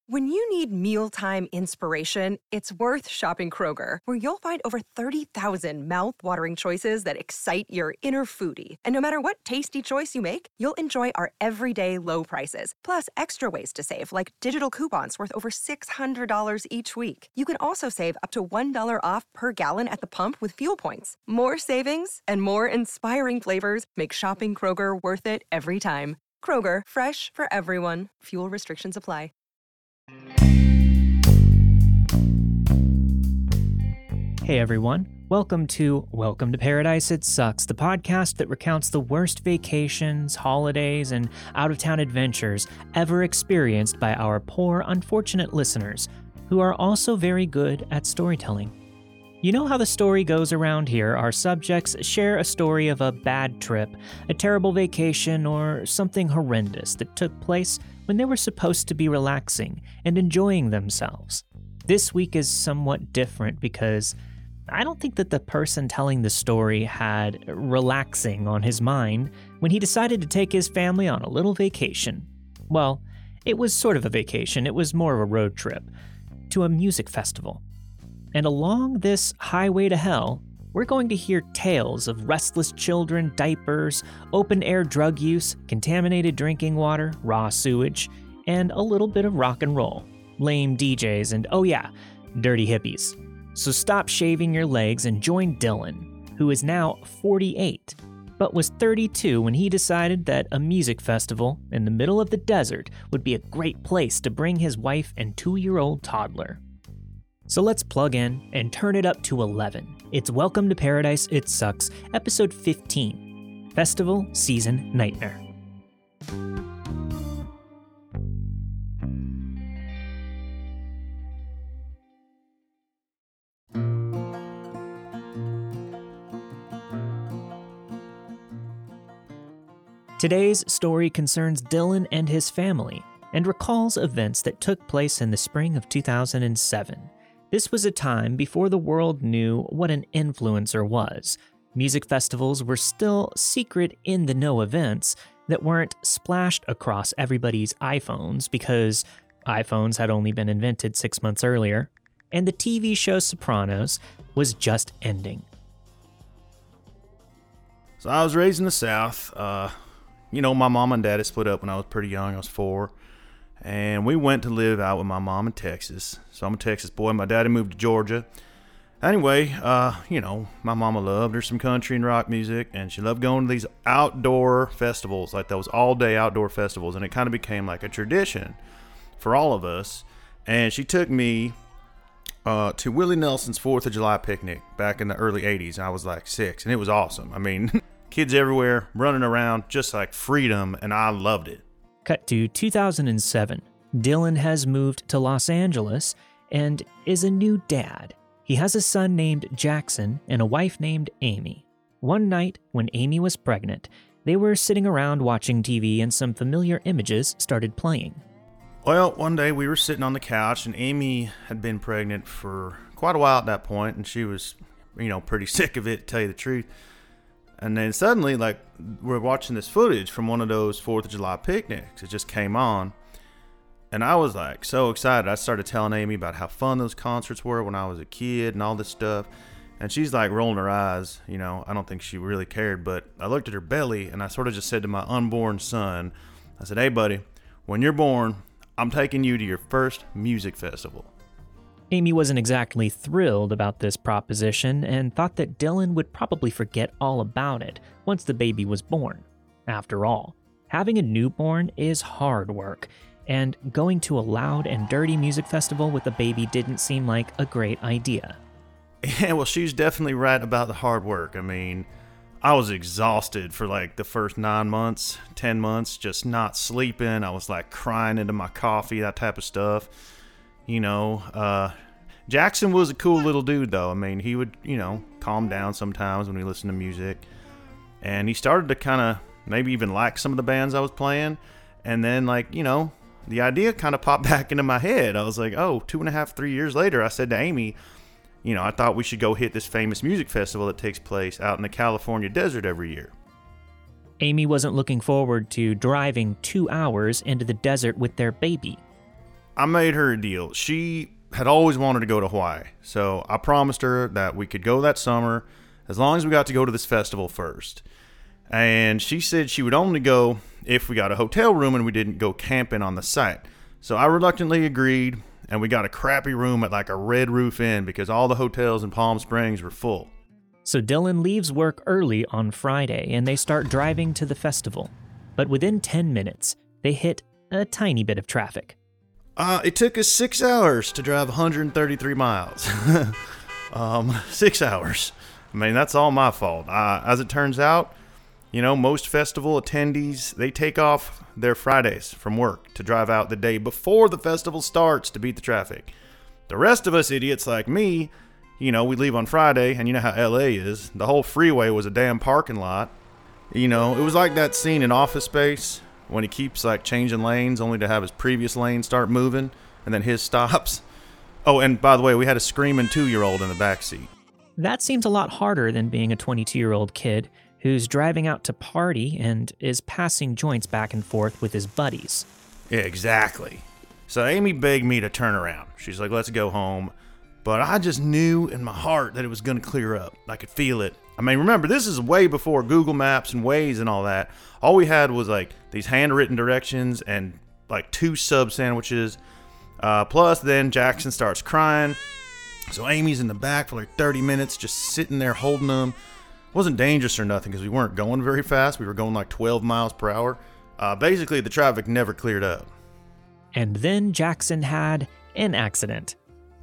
When you need mealtime inspiration, it's worth shopping Kroger, where you'll find over 30,000 mouth-watering choices that excite your inner foodie. And no matter what tasty choice you make, you'll enjoy our everyday low prices, plus extra ways to save, like digital coupons worth over $600 each week. You can also save up to $1 off per gallon at the pump with fuel points. More savings and more inspiring flavors make shopping Kroger worth it every time. Kroger, fresh for everyone. Fuel restrictions apply. Hey everyone, welcome to Paradise It Sucks, the podcast that recounts the worst vacations, holidays, and out-of-town adventures ever experienced by our poor, unfortunate listeners, who are also very good at storytelling. You know how the story goes around here. Our subjects share a story of a bad trip, a terrible vacation, or something horrendous that took place when they were supposed to be relaxing and enjoying themselves. This week is somewhat different because I don't think that the person telling the story had relaxing on his mind when he decided to take his family on a little vacation. Well, it was sort of a vacation. It was more of a road trip to a music festival. And along this highway to hell, we're going to hear tales of restless children, diapers, open-air drug use, contaminated drinking water, raw sewage, and a little bit of rock and roll, lame DJs, and oh yeah, dirty hippies. So stop shaving your legs and join Dylan, who is now 48, but was 32 when he decided that a music festival in the middle of the desert would be a great place to bring his wife and 2-year-old toddler. So let's plug in and turn it up to 11. It's Welcome to Paradise It Sucks, episode 15, Festival Season Nightmare. Today's story concerns Dylan and his family and recalls events that took place in the spring of 2007. This was a time before the world knew what an influencer was. Music festivals were still secret in the know events that weren't splashed across everybody's iPhones because iPhones had only been invented 6 months earlier, and the TV show Sopranos was just ending. So I was raised in the South. My mom and dad had split up when I was pretty young. I was 4. And we went to live out with my mom in Texas. So I'm a Texas boy. My daddy moved to Georgia. Anyway, my mama loved her some country and rock music. And she loved going to these outdoor festivals, like those all-day outdoor festivals. And it kind of became like a tradition for all of us. And she took me to Willie Nelson's 4th of July picnic back in the early 80s. I was like 6. And it was awesome. I mean, kids everywhere running around, just like freedom. And I loved it. Cut to 2007. Dylan has moved to Los Angeles and is a new dad. He has a son named Jackson and a wife named Amy. One night, when Amy was pregnant, they were sitting around watching TV and some familiar images started playing. Well, one day we were sitting on the couch and Amy had been pregnant for quite a while at that point, and she was, pretty sick of it, to tell you the truth. And then suddenly, we're watching this footage from one of those 4th of July picnics. It just came on. And I was, so excited. I started telling Amy about how fun those concerts were when I was a kid and all this stuff. And she's, rolling her eyes. I don't think she really cared. But I looked at her belly, and I sort of just said to my unborn son, I said, "Hey, buddy, when you're born, I'm taking you to your first music festival." Amy wasn't exactly thrilled about this proposition and thought that Dylan would probably forget all about it once the baby was born. After all, having a newborn is hard work, and going to a loud and dirty music festival with a baby didn't seem like a great idea. Yeah, well, she's definitely right about the hard work. I mean, I was exhausted for the first 9 months, 10 months, just not sleeping. I was crying into my coffee, that type of stuff. Jackson was a cool little dude, though. I mean, he would, calm down sometimes when we listened to music. And he started to kind of maybe even like some of the bands I was playing. And then, the idea kind of popped back into my head. I was like, 2.5, 3 years later, I said to Amy, I thought we should go hit this famous music festival that takes place out in the California desert every year. Amy wasn't looking forward to driving 2 hours into the desert with their baby. I made her a deal. She had always wanted to go to Hawaii, so I promised her that we could go that summer as long as we got to go to this festival first. And she said she would only go if we got a hotel room and we didn't go camping on the site. So I reluctantly agreed, and we got a crappy room at like a Red Roof Inn because all the hotels in Palm Springs were full. So Dylan leaves work early on Friday and they start driving to the festival. But within 10 minutes, they hit a tiny bit of traffic. It took us 6 hours to drive 133 miles. 6 hours. I mean, that's all my fault. As it turns out, most festival attendees, they take off their Fridays from work to drive out the day before the festival starts to beat the traffic. The rest of us idiots like me, we leave on Friday, and you know how LA is. The whole freeway was a damn parking lot. It was like that scene in Office Space when he keeps changing lanes only to have his previous lane start moving, and then his stops. Oh, and by the way, we had a screaming 2-year-old in the backseat. That seems a lot harder than being a 22-year-old kid who's driving out to party and is passing joints back and forth with his buddies. Yeah, exactly. So Amy begged me to turn around. She's like, let's go home. But I just knew in my heart that it was going to clear up. I could feel it. I mean, remember, this is way before Google Maps and Waze and all that. All we had was these handwritten directions and 2 sub sandwiches. Plus then Jackson starts crying. So Amy's in the back for 30 minutes just sitting there holding him. It wasn't dangerous or nothing because we weren't going very fast. We were going 12 miles per hour. Basically, the traffic never cleared up. And then Jackson had an accident.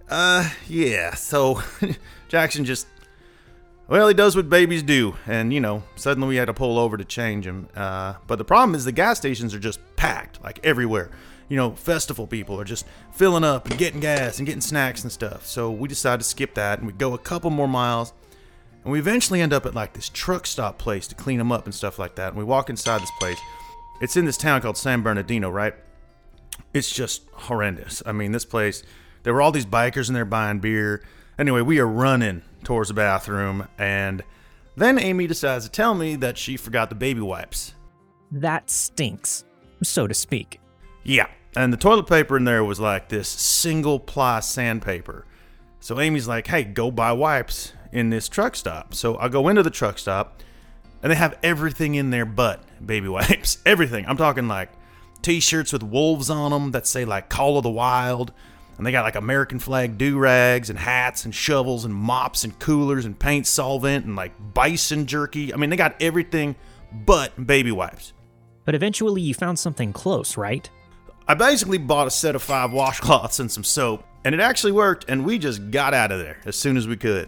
Yeah. So Jackson just... Well, he does what babies do, and, suddenly we had to pull over to change him. But the problem is the gas stations are just packed, everywhere. Festival people are just filling up and getting gas and getting snacks and stuff. So we decided to skip that, and we go a couple more miles, and we eventually end up at, this truck stop place to clean them up and stuff like that. And we walk inside this place. It's in this town called San Bernardino, right? It's just horrendous. I mean, this place, there were all these bikers in there buying beer. Anyway, we are running towards the bathroom, and then Amy decides to tell me that she forgot the baby wipes. That stinks, so to speak. Yeah, and the toilet paper in there was this single-ply sandpaper. So Amy's like, hey, go buy wipes in this truck stop. So I go into the truck stop, and they have everything in there but baby wipes. Everything. I'm talking T-shirts with wolves on them that say Call of the Wild. And they got American flag do-rags and hats and shovels and mops and coolers and paint solvent and bison jerky. I mean, they got everything but baby wipes. But eventually you found something close, right? I basically bought a set of 5 washcloths and some soap, and it actually worked, and we just got out of there as soon as we could.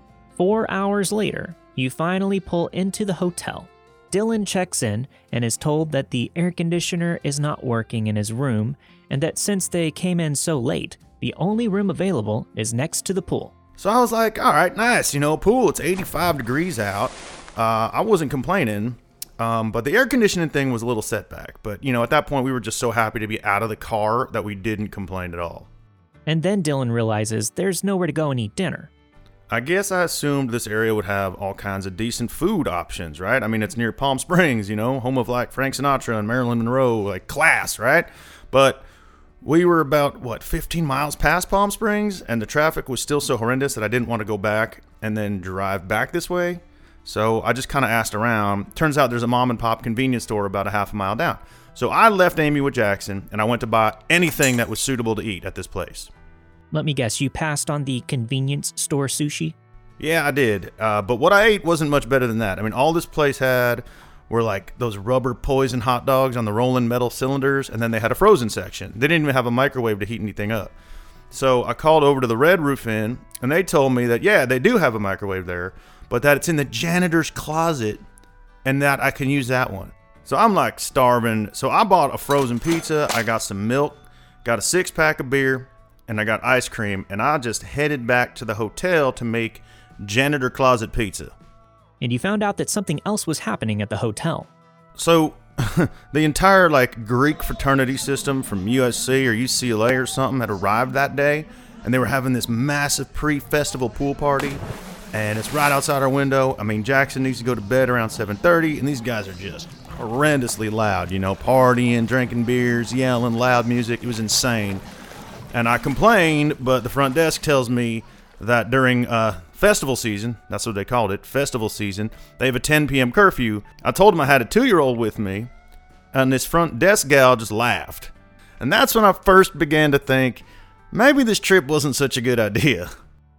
4 hours later, you finally pull into the hotel. Dylan checks in and is told that the air conditioner is not working in his room, and that since they came in so late, the only room available is next to the pool. So I was like, all right, nice, pool, it's 85 degrees out. I wasn't complaining, but the air conditioning thing was a little setback. But, at that point, we were just so happy to be out of the car that we didn't complain at all. And then Dylan realizes there's nowhere to go and eat dinner. I guess I assumed this area would have all kinds of decent food options, right? I mean, it's near Palm Springs, home of Frank Sinatra and Marilyn Monroe, class, right? But we were about, 15 miles past Palm Springs, and the traffic was still so horrendous that I didn't want to go back and then drive back this way. So I just kind of asked around. Turns out there's a mom and pop convenience store about a half a mile down. So I left Amy with Jackson, and I went to buy anything that was suitable to eat at this place. Let me guess, you passed on the convenience store sushi? Yeah, I did. But what I ate wasn't much better than that. I mean, all this place had were those rubber poison hot dogs on the rolling metal cylinders, and then they had a frozen section. They didn't even have a microwave to heat anything up. So I called over to the Red Roof Inn, and they told me that, yeah, they do have a microwave there, but that it's in the janitor's closet, and that I can use that one. So I'm starving. So I bought a frozen pizza, I got some milk, got a 6-pack of beer, and I got ice cream, and I just headed back to the hotel to make janitor closet pizza. And you found out that something else was happening at the hotel. So the entire Greek fraternity system from USC or UCLA or something had arrived that day, and they were having this massive pre-festival pool party, and it's right outside our window. I mean, Jackson needs to go to bed around 7:30, and these guys are just horrendously loud, partying, drinking beers, yelling, loud music. It was insane. And I complained, but the front desk tells me that during festival season, that's what they called it, festival season, they have a 10 p.m. curfew. I told them I had a 2-year-old with me, and this front desk gal just laughed. And that's when I first began to think, maybe this trip wasn't such a good idea.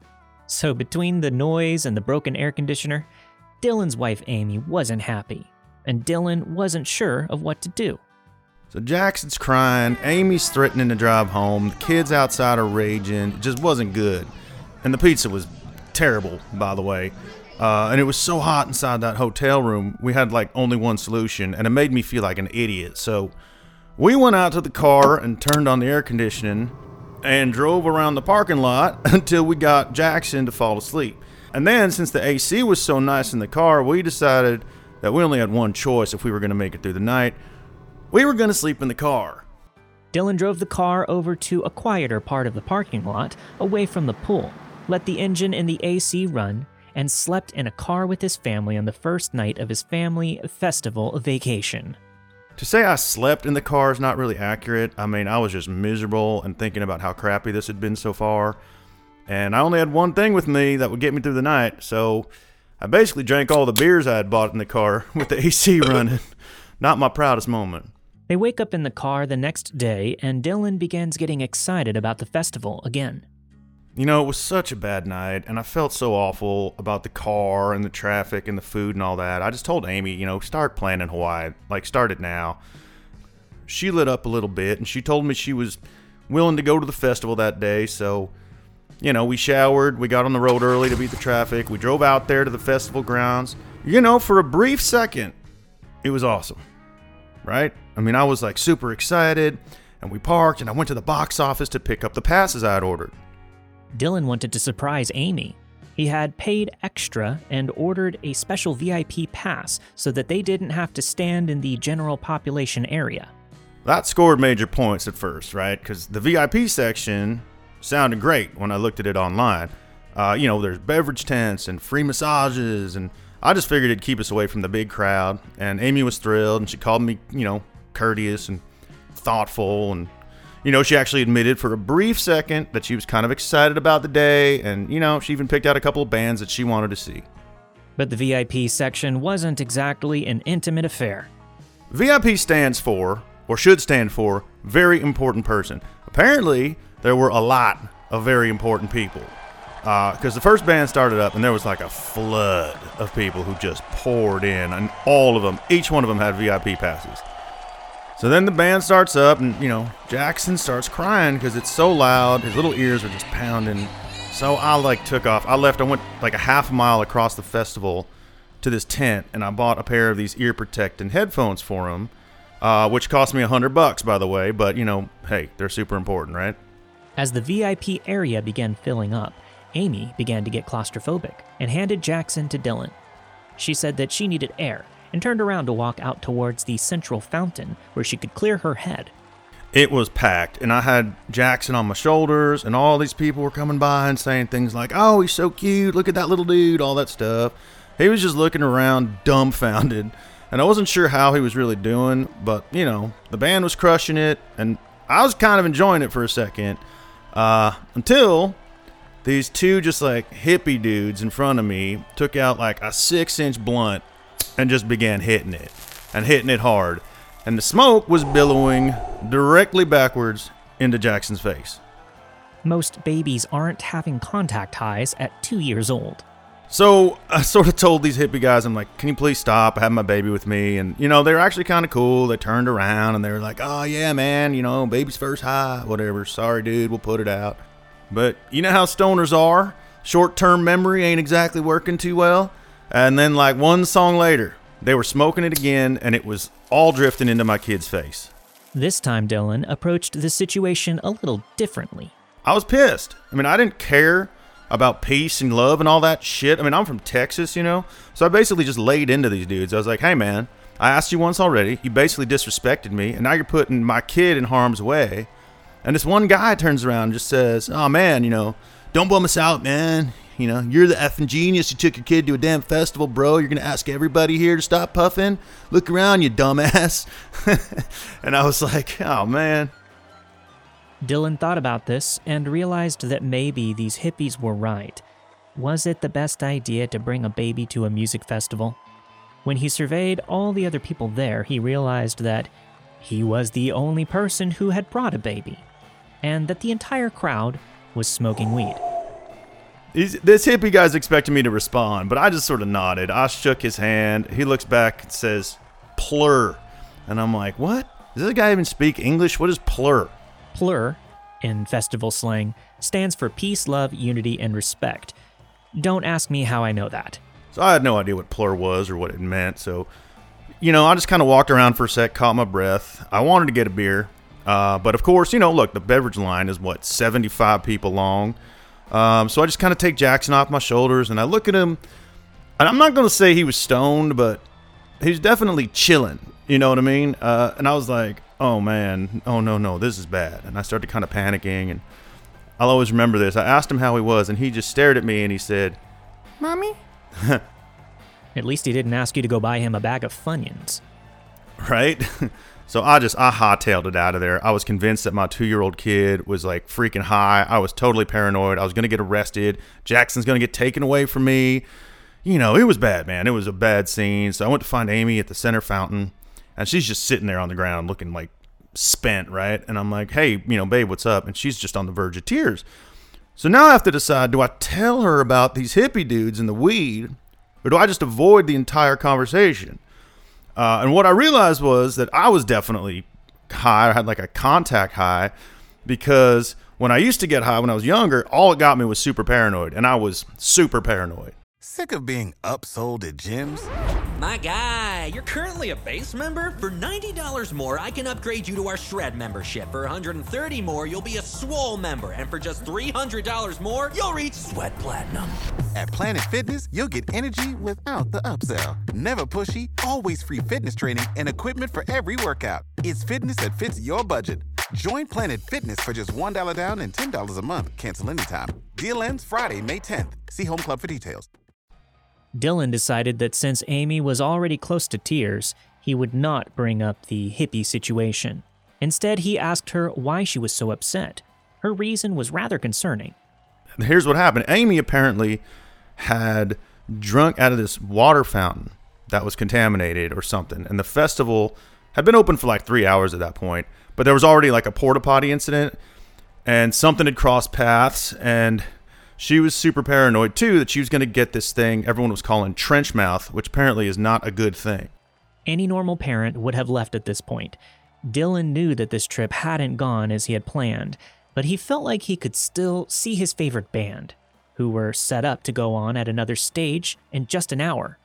So between the noise and the broken air conditioner, Dylan's wife Amy wasn't happy, and Dylan wasn't sure of what to do. So Jackson's crying, Amy's threatening to drive home, the kids outside are raging, it just wasn't good. And the pizza was terrible, by the way. And it was so hot inside that hotel room, we had like only one solution, and it made me feel like an idiot. So we went out to the car and turned on the air conditioning and drove around the parking lot until we got Jackson to fall asleep. And then, since the AC was so nice in the car, we decided that we only had one choice if we were going to make it through the night. We were going to sleep in the car. Dylan drove the car over to a quieter part of the parking lot, away from the pool, let the engine in the AC run, and slept in a car with his family on the first night of his family festival vacation. To say I slept in the car is not really accurate. I mean, I was just miserable and thinking about how crappy this had been so far. And I only had one thing with me that would get me through the night, so I basically drank all the beers I had bought in the car with the AC running. Not my proudest moment. They wake up in the car the next day, and Dylan begins getting excited about the festival again. You know, it was such a bad night, and I felt so awful about the car and the traffic and the food and all that. I just told Amy, start planning Hawaii. Like, start it now. She lit up a little bit, and she told me she was willing to go to the festival that day, so, we showered, we got on the road early to beat the traffic, we drove out there to the festival grounds. For a brief second, it was awesome, right? I mean, I was, like, super excited, and we parked, and I went to the box office to pick up the passes I had ordered. Dylan wanted to surprise Amy. He had paid extra and ordered a special VIP pass so that they didn't have to stand in the general population area. That scored major points at first, right? Because the VIP section sounded great when I looked at it online. There's beverage tents and free massages, and I just figured it'd keep us away from the big crowd. And Amy was thrilled, and she called me, courteous and thoughtful, and she actually admitted for a brief second that she was kind of excited about the day, and, she even picked out a couple of bands that she wanted to see. But the VIP section wasn't exactly an intimate affair. VIP stands for, or should stand for, very important person. Apparently, there were a lot of very important people. Because the first band started up, and there was like a flood of people who just poured in, and all of them, each one of them had VIP passes. So then the band starts up, and, Jackson starts crying because it's so loud. His little ears are just pounding. So I, took off. I went, a half a mile across the festival to this tent, and I bought a pair of these ear-protecting headphones for him, which cost me $100, by the way. But, hey, they're super important, right? As the VIP area began filling up, Amy began to get claustrophobic and handed Jackson to Dylan. She said that she needed air, and turned around to walk out towards the central fountain where she could clear her head. It was packed, and I had Jackson on my shoulders, and all these people were coming by and saying things like, "Oh, he's so cute, look at that little dude," all that stuff. He was just looking around dumbfounded, and I wasn't sure how he was really doing, but, the band was crushing it, and I was kind of enjoying it for a second, until these two just hippie dudes in front of me took out a 6-inch blunt and just began hitting it hard. And the smoke was billowing directly backwards into Jackson's face. Most babies aren't having contact highs at 2 years old. So I sort of told these hippie guys, I'm like, can you please stop? I have my baby with me. And, they were actually kind of cool. They turned around and they were like, "Oh, yeah, man, baby's first high, whatever. Sorry, dude, we'll put it out." But you know how stoners are? Short-term memory ain't exactly working too well. And then one song later, they were smoking it again, and it was all drifting into my kid's face. This time, Dylan approached the situation a little differently. I was pissed. I mean, I didn't care about peace and love and all that shit. I mean, I'm from Texas, so I basically just laid into these dudes. I was like, "Hey, man, I asked you once already. You basically disrespected me, and now you're putting my kid in harm's way." And this one guy turns around and just says, "Oh, man, don't bum us out, man. You're the effing genius. You took your kid to a damn festival, bro. You're going to ask everybody here to stop puffing? Look around, you dumbass." And I was like, "Oh, man." Dylan thought about this and realized that maybe these hippies were right. Was it the best idea to bring a baby to a music festival? When he surveyed all the other people there, he realized that he was the only person who had brought a baby, and that the entire crowd was smoking weed. This hippie guy's expecting me to respond, but I just sort of nodded. I shook his hand. He looks back and says, "Plur." And I'm like, what? Does this guy even speak English? What is plur? Plur, in festival slang, stands for peace, love, unity, and respect. Don't ask me how I know that. So I had no idea what plur was or what it meant. So, I just kind of walked around for a sec, caught my breath. I wanted to get a beer. But of course, look, the beverage line is 75 people long. So I just kind of take Jackson off my shoulders and I look at him, and I'm not going to say he was stoned, but he's definitely chilling. You know what I mean? And I was like, oh man, oh no, this is bad. And I started kind of panicking, and I'll always remember this. I asked him how he was, and he just stared at me and he said, "Mommy?" At least he didn't ask you to go buy him a bag of Funyuns. Right? So I hightailed it out of there. I was convinced that my 2-year-old kid was like freaking high. I was totally paranoid. I was going to get arrested. Jackson's going to get taken away from me. It was bad, man. It was a bad scene. So I went to find Amy at the center fountain, and she's just sitting there on the ground looking like spent, right? And I'm like, hey, babe, what's up? And she's just on the verge of tears. So now I have to decide, do I tell her about these hippie dudes and the weed, or do I just avoid the entire conversation? And what I realized was that I was definitely high. I had like a contact high, because when I used to get high when I was younger, all it got me was super paranoid, and I was super paranoid. Sick of being upsold at gyms? My guy, you're currently a base member? For $90 more, I can upgrade you to our Shred membership. For $130 more, you'll be a Swole member. And for just $300 more, you'll reach Sweat Platinum. At Planet Fitness, you'll get energy without the upsell. Never pushy, always free fitness training and equipment for every workout. It's fitness that fits your budget. Join Planet Fitness for just $1 down and $10 a month. Cancel anytime. Deal ends Friday, May 10th. See Home Club for details. Dylan decided that since Amy was already close to tears, he would not bring up the hippie situation. Instead, he asked her why she was so upset. Her reason was rather concerning. Here's what happened. Amy apparently had drunk out of this water fountain that was contaminated or something, and the festival had been open for like 3 hours at that point, but there was already like a porta potty incident, and something had crossed paths, and she was super paranoid too that she was going to get this thing everyone was calling trench mouth, which apparently is not a good thing. Any normal parent would have left at this point. Dylan knew that this trip hadn't gone as he had planned, but he felt like he could still see his favorite band, who were set up to go on at another stage in just an hour.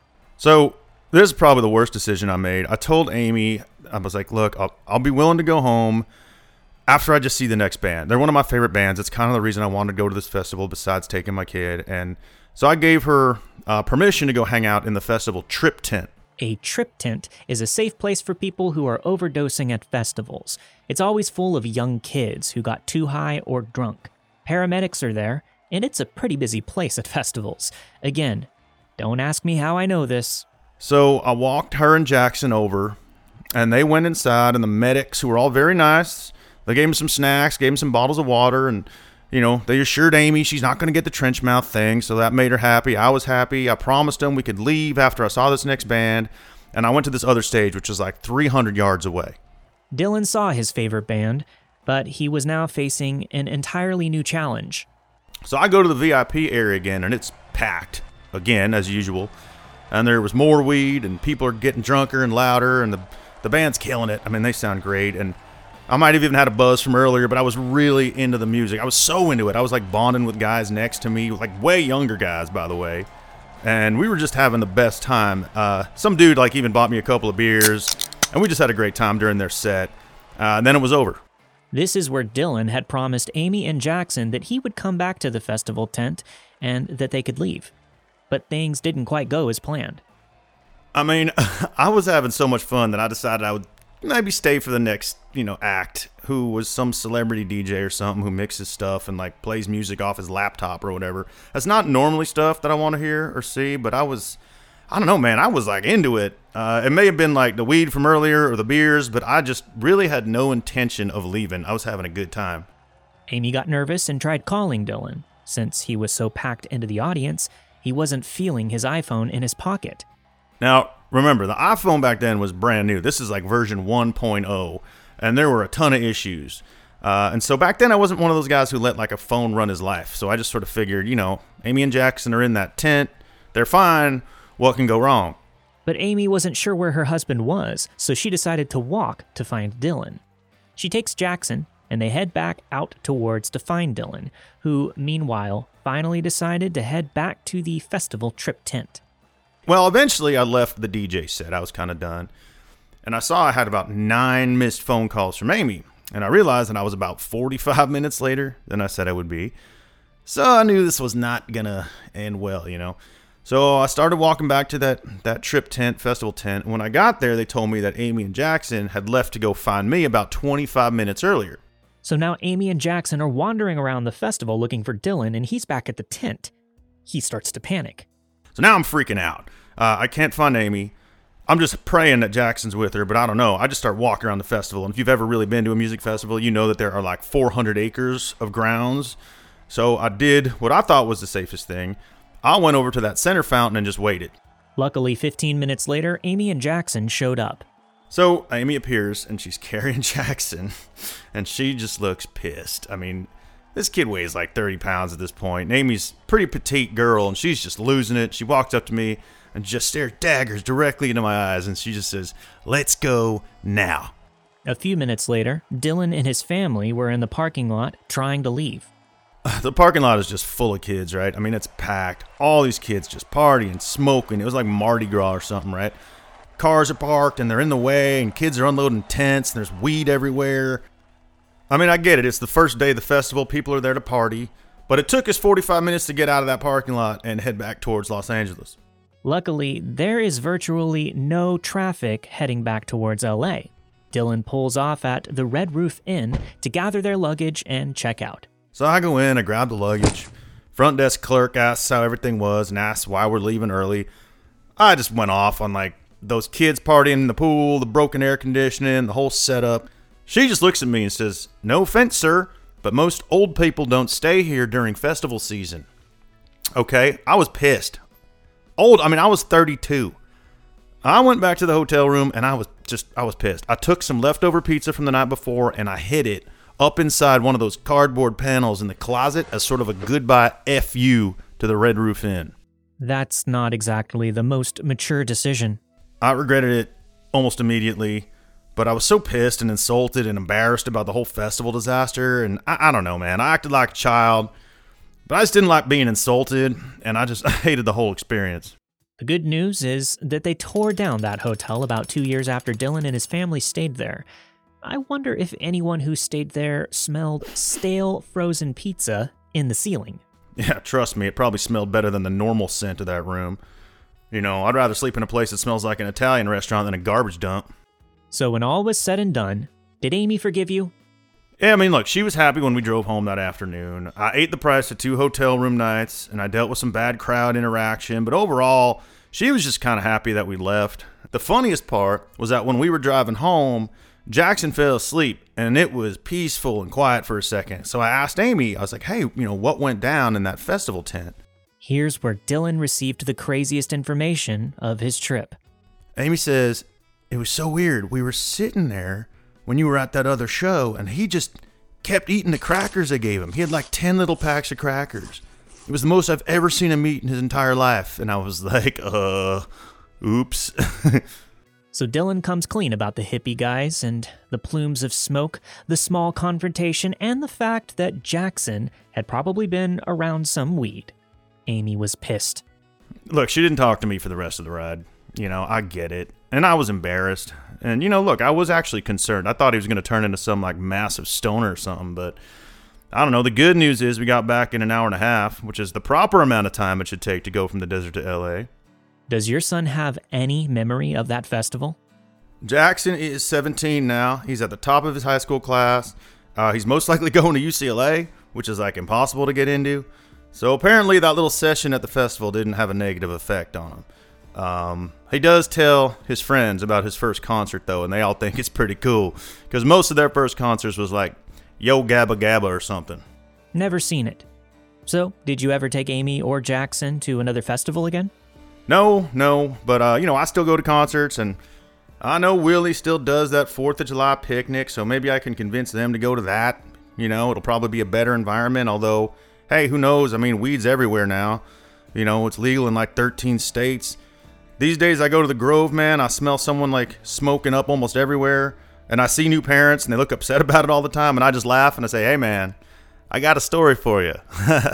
So this is probably the worst decision I made. I told Amy, I was like, look, I'll be willing to go home after I just see the next band. They're one of my favorite bands. It's kind of the reason I wanted to go to this festival besides taking my kid. And so I gave her permission to go hang out in the festival trip tent. A trip tent is a safe place for people who are overdosing at festivals. It's always full of young kids who got too high or drunk. Paramedics are there, and it's a pretty busy place at festivals. Again, don't ask me how I know this. So I walked her and Jackson over, and they went inside, and the medics, who were all very nice, they gave him some snacks, gave him some bottles of water, and, they assured Amy she's not going to get the trench mouth thing, so that made her happy. I was happy. I promised them we could leave after I saw this next band, and I went to this other stage, which was like 300 yards away. Dylan saw his favorite band, but he was now facing an entirely new challenge. So I go to the VIP area again, and it's packed, again, as usual, and there was more weed, and people are getting drunker and louder, and the band's killing it. I mean, they sound great, and I might have even had a buzz from earlier, but I was really into the music. I was so into it. I was like bonding with guys next to me, like way younger guys, by the way. And we were just having the best time. Some dude like even bought me a couple of beers, and we just had a great time during their set. And then it was over. This is where Dylan had promised Amy and Jackson that he would come back to the festival tent and that they could leave. But things didn't quite go as planned. I mean, I was having so much fun that I decided I would maybe stay for the next, act, who was some celebrity DJ or something who mixes stuff and like plays music off his laptop or whatever. That's not normally stuff that I want to hear or see, but I was I don't know, man. I was like into it. It may have been like the weed from earlier or the beers, but I just really had no intention of leaving. I was having a good time. Amy got nervous and tried calling Dylan. Since he was so packed into the audience, he wasn't feeling his iPhone in his pocket. Now, remember, the iPhone back then was brand new. This is like version 1.0, and there were a ton of issues. And so back then, I wasn't one of those guys who let like a phone run his life. So I just sort of figured, Amy and Jackson are in that tent. They're fine. What can go wrong? But Amy wasn't sure where her husband was, so she decided to walk to find Dylan. She takes Jackson, and they head back out towards to find Dylan, who, meanwhile, finally decided to head back to the festival trip tent. Well, eventually I left the DJ set. I was kind of done. And I saw I had about 9 missed phone calls from Amy. And I realized that I was about 45 minutes later than I said I would be. So I knew this was not going to end well, So I started walking back to that trip tent, festival tent. And when I got there, they told me that Amy and Jackson had left to go find me about 25 minutes earlier. So now Amy and Jackson are wandering around the festival looking for Dylan, and he's back at the tent. He starts to panic. So now I'm freaking out. I can't find Amy. I'm just praying that Jackson's with her, but I don't know. I just start walking around the festival. And if you've ever really been to a music festival, you know that there are like 400 acres of grounds. So I did what I thought was the safest thing. I went over to that center fountain and just waited. Luckily, 15 minutes later, Amy and Jackson showed up. So Amy appears, and she's carrying Jackson, and she just looks pissed. I mean, this kid weighs like 30 pounds at this point. And Amy's a pretty petite girl, and she's just losing it. She walks up to me and just stares daggers directly into my eyes, and she just says, "Let's go now." A few minutes later, Dylan and his family were in the parking lot trying to leave. The parking lot is just full of kids, right? I mean, it's packed. All these kids just partying, smoking. It was like Mardi Gras or something, right? Cars are parked, and they're in the way, and kids are unloading tents, and there's weed everywhere. I mean, I get it. It's the first day of the festival. People are there to party. But it took us 45 minutes to get out of that parking lot and head back towards Los Angeles. Luckily, there is virtually no traffic heading back towards LA. Dylan pulls off at the Red Roof Inn to gather their luggage and check out. So I go in, I grab the luggage. Front desk clerk asks how everything was and asks why we're leaving early. I just went off on like those kids partying in the pool, the broken air conditioning, the whole setup. She just looks at me and says, "No offense, sir, but most old people don't stay here during festival season." Okay, I was pissed. I was 32. I went back to the hotel room and I was pissed. I took some leftover pizza from the night before and I hid it up inside one of those cardboard panels in the closet as sort of a goodbye FU to the Red Roof Inn. That's not exactly the most mature decision. I regretted it almost immediately, but I was so pissed and insulted and embarrassed about the whole festival disaster, and I don't know, man. I acted like a child, but I just didn't like being insulted, and I hated the whole experience. The good news is that they tore down that hotel about 2 years after Dylan and his family stayed there. I wonder if anyone who stayed there smelled stale frozen pizza in the ceiling. Yeah, trust me, it probably smelled better than the normal scent of that room. I'd rather sleep in a place that smells like an Italian restaurant than a garbage dump. So when all was said and done, did Amy forgive you? Yeah, I mean, look, she was happy when we drove home that afternoon. I ate the price of 2 hotel room nights, and I dealt with some bad crowd interaction, but overall, she was just kind of happy that we left. The funniest part was that when we were driving home, Jackson fell asleep, and it was peaceful and quiet for a second. So I asked Amy, I was like, "Hey, what went down in that festival tent?" Here's where Dylan received the craziest information of his trip. Amy says, "It was so weird. We were sitting there when you were at that other show, and he just kept eating the crackers I gave him. He had like 10 little packs of crackers. It was the most I've ever seen him eat in his entire life." And I was like, oops. So Dylan comes clean about the hippie guys and the plumes of smoke, the small confrontation, and the fact that Jackson had probably been around some weed. Amy was pissed. Look, she didn't talk to me for the rest of the ride. I get it. And I was embarrassed. And, look, I was actually concerned. I thought he was going to turn into some, massive stoner or something. But, I don't know. The good news is we got back in an hour and a half, which is the proper amount of time it should take to go from the desert to L.A. Does your son have any memory of that festival? Jackson is 17 now. He's at the top of his high school class. He's most likely going to UCLA, which is, impossible to get into. So, apparently, that little session at the festival didn't have a negative effect on him. He does tell his friends about his first concert, though, and they all think it's pretty cool because most of their first concerts was like Yo Gabba Gabba or something. Never seen it. So, did you ever take Amy or Jackson to another festival again? No, but I still go to concerts, and I know Willie still does that 4th of July picnic, so maybe I can convince them to go to that. It'll probably be a better environment, although, hey, who knows? I mean, weed's everywhere now. It's legal in like 13 states. These days I go to the Grove, man, I smell someone like smoking up almost everywhere, and I see new parents and they look upset about it all the time, and I just laugh and I say, hey man, I got a story for you.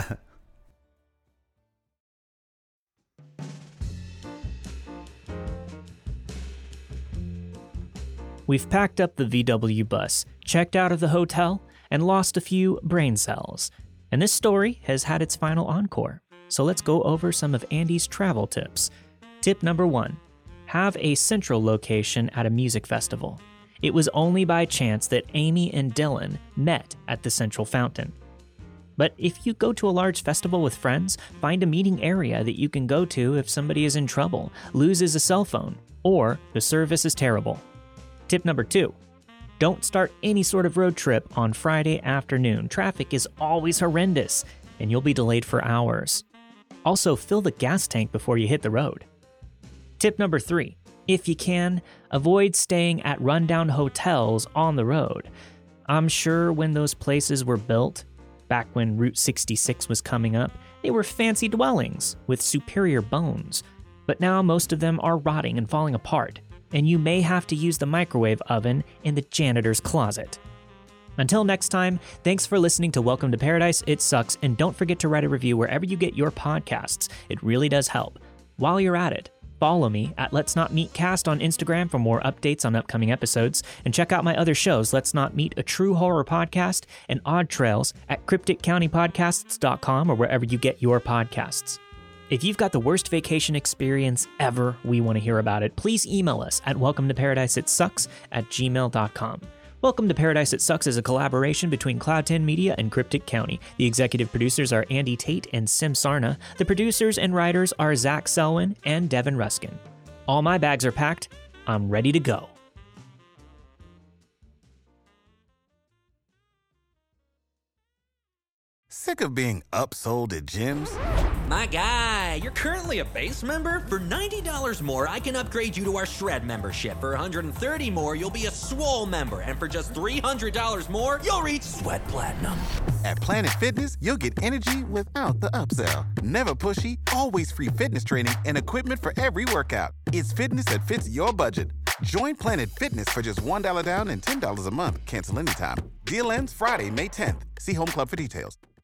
We've packed up the VW bus, checked out of the hotel, and lost a few brain cells. And this story has had its final encore. So let's go over some of Andy's travel tips. Tip number 1, have a central location at a music festival. It was only by chance that Amy and Dylan met at the Central Fountain. But if you go to a large festival with friends, find a meeting area that you can go to if somebody is in trouble, loses a cell phone, or the service is terrible. Tip number 2, don't start any sort of road trip on Friday afternoon. Traffic is always horrendous, and you'll be delayed for hours. Also, fill the gas tank before you hit the road. Tip number 3, if you can, avoid staying at rundown hotels on the road. I'm sure when those places were built, back when Route 66 was coming up, they were fancy dwellings with superior bones. But now most of them are rotting and falling apart, and you may have to use the microwave oven in the janitor's closet. Until next time, thanks for listening to Welcome to Paradise, It Sucks, and don't forget to write a review wherever you get your podcasts. It really does help. While you're at it, follow me at Let's Not Meet Cast on Instagram for more updates on upcoming episodes, and check out my other shows, Let's Not Meet, a true horror podcast, and Odd Trails at crypticcountypodcasts.com or wherever you get your podcasts. If you've got the worst vacation experience ever, we want to hear about it. Please email us at welcometoparadyseitsucks@gmail.com. Welcome to Paradise It Sucks is a collaboration between Cloud 10 Media and Cryptic County. The executive producers are Andy Tate and Sim Sarna. The producers and writers are Zach Selwyn and Devin Ruskin. All my bags are packed. I'm ready to go. Sick of being upsold at gyms? My guy, you're currently a base member? For $90 more, I can upgrade you to our Shred membership. For $130 more, you'll be a Swole member. And for just $300 more, you'll reach Sweat Platinum. At Planet Fitness, you'll get energy without the upsell. Never pushy, always free fitness training and equipment for every workout. It's fitness that fits your budget. Join Planet Fitness for just $1 down and $10 a month. Cancel anytime. Deal ends Friday, May 10th. See Home Club for details.